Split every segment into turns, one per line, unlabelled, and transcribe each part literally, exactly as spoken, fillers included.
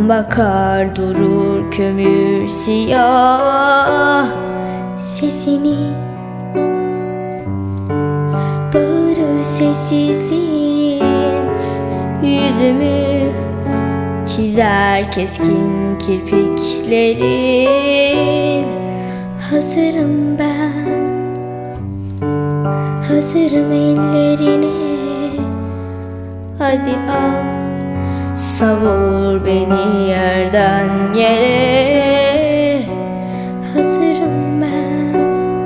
bakar durur kömür siyah sesini, bağırır sessizliğin, yüzümü çizer keskin kirpiklerin. Hazırım ben, hazırım ellerine, hadi al, savur beni yerden yere. Hazırım ben,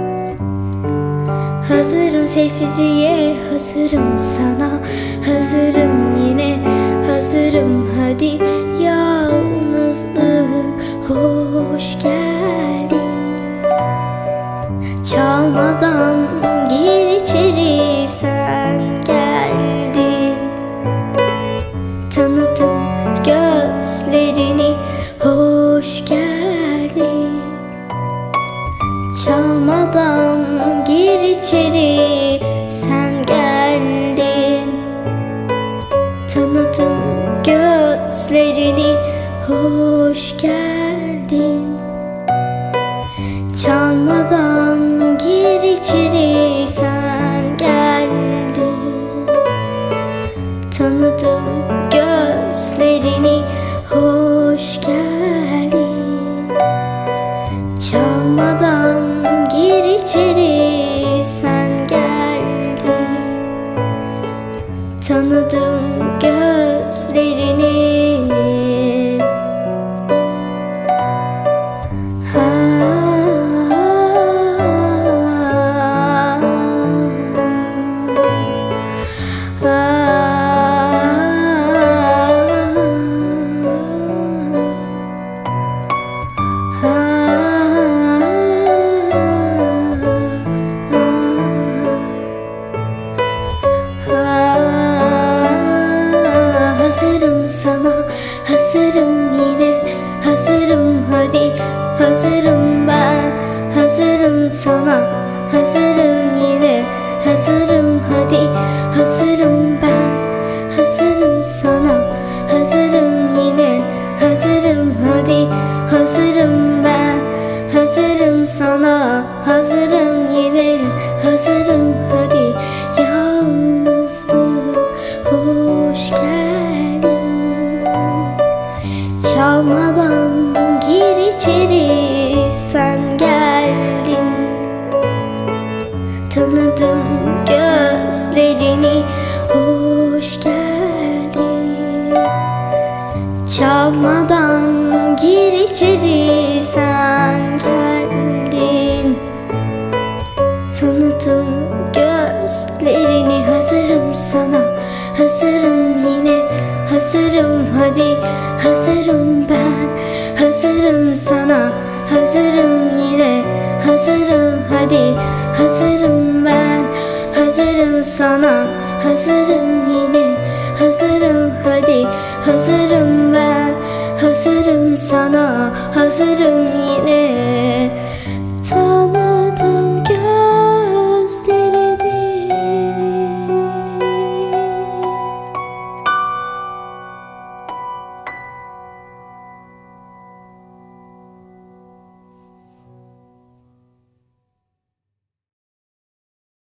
hazırım sessizliğe, hazırım sana, hazırım yine, hazırım hadi. Yalnızlık hoş geldin, çalmadan gir içeri sen geldin. Tanıdım gözlerini, hoş geldin. Çalmadan gir içeri sen geldin. Tanıdım gözlerini, hoş geldin. Çalmadan gir içeri sen geldin. Tanıdım gözlerini, hoş geldin. Çalmadan gir içeri sen geldin. Tanıdım gözlerini. Hazırım sana, hazırım yine, hazırım hadi. Hazırım ben, hazırım sana, hazırım yine, hazırım hadi. Hazırım ben, hazırım sana, hazırım yine, hazırım hadi. Hazırım ben, hazırım sana, hazırım yine, hazırım hadi. Yalnızlık hoş geldin, çalmadan gir içeri sen geldin. Tanıdım gözlerini, hoş geldin. Çalmadan gir içeri sen geldin. Tanıdım gözlerini, hazırım sana, hazırım yine, hazırım hadi. Hazırım ben, hazırım sana, hazırım yine, hazırım hadi. Hazırım ben, hazırım sana, hazırım yine, hazırım hadi. Hazırım ben, hazırım sana, hazırım yine.